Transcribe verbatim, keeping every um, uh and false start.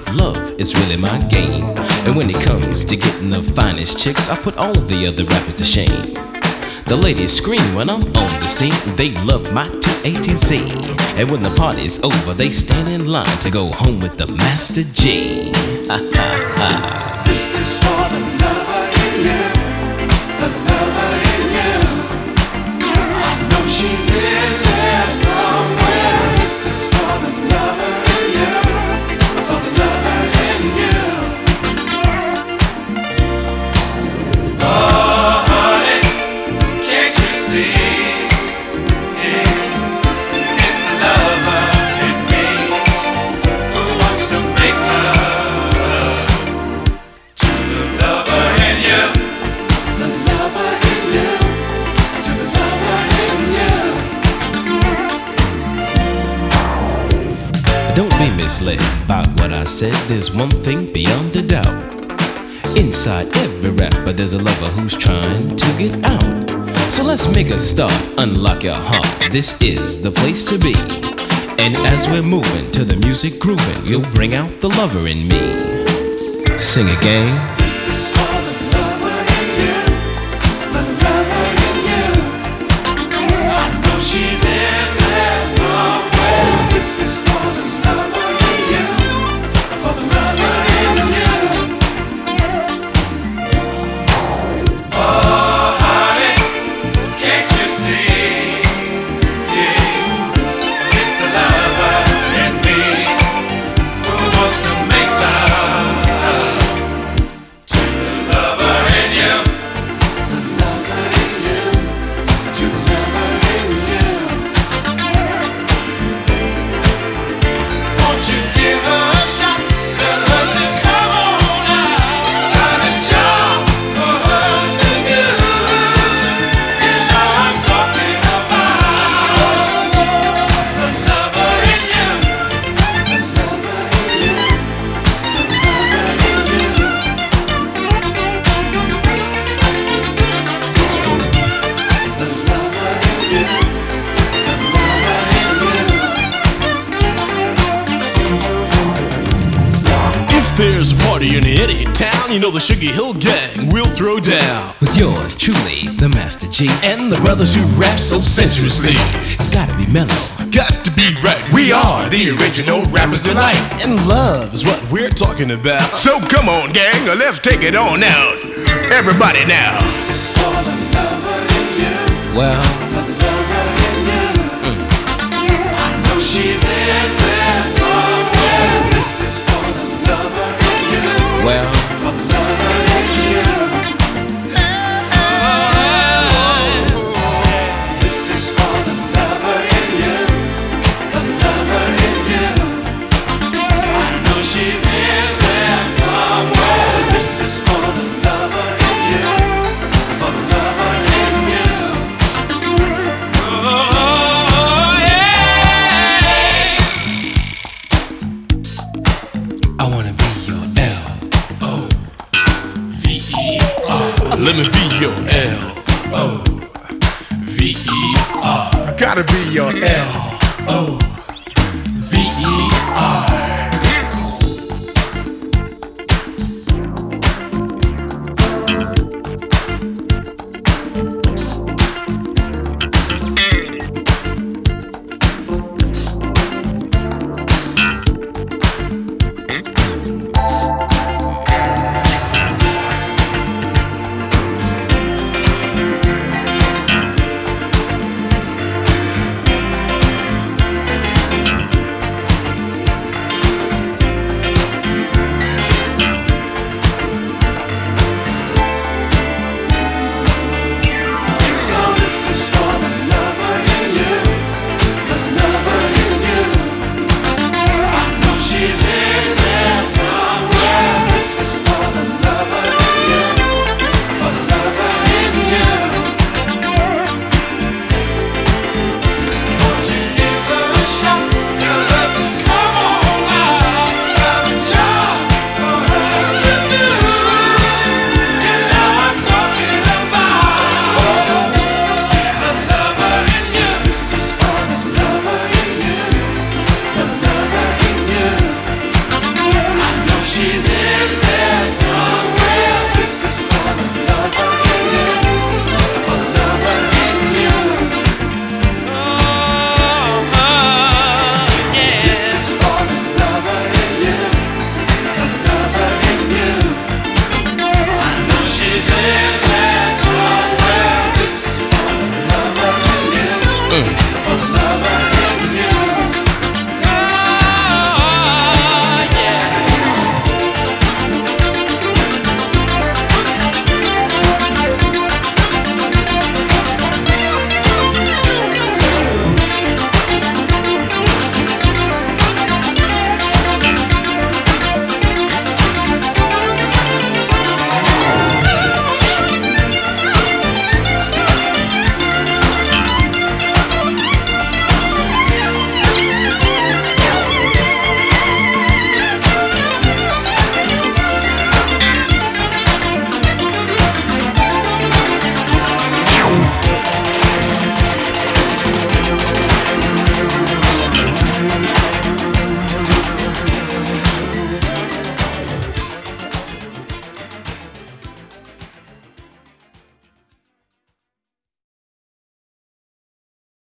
love is really my game. And when it comes to getting the finest chicks, I put all the other rappers to shame. The ladies scream when I'm on the scene, they love my T A to Z. And when the party's over, they stand in line to go home with the Master G. Ha ha ha. This is for the lover in you, the lover in you. I know she's in there somewhere. This is for the lover in you, for the lover in you. Oh, honey, can't you see? It's the lover in me who wants to make love to the lover in you, the lover in you, to the lover in you. Don't be misled by what I said. There's one thing beyond a doubt. Inside every rapper there's a lover who's trying to get out. So let's make a start, unlock your heart. This is the place to be. And as we're moving to the music grooving, you'll bring out the lover in me. Sing again. This is for the lover in you, the lover in you. I know she's in there somewhere. This is for the lover in you, for the lover in you. Oh, honey, can't you see? Yeah, it's the lover in me who wants to make love to the lover in you, the lover in you, to the lover in you. Won't you give her a shot? Tell her to come on out. Got a job for her to do. You know I'm talking about the lover in you, the lover in you, the lover in you. The lover in you, the lover in you. If there's a party in any town, you know the Sugar Hill Gang will throw down. With yours truly, the Master G. And the brothers who rap so sensuously. It's gotta be mellow. Got to be right, we are the original rappers tonight. And love is what we're talking about. So come on, gang, let's take it on out. Everybody now. This is for the lover in you, Well, for the lover in you. I know she's in there somewhere. This is for the lover in you, well, for the lover in you. This is for the lover in you, the lover in you. I know she's in there somewhere. This is for the lover in you, for the lover in you. Oh, yeah. I wanna be your L. O V E R. Let me be your L O V E R. Gotta be your L O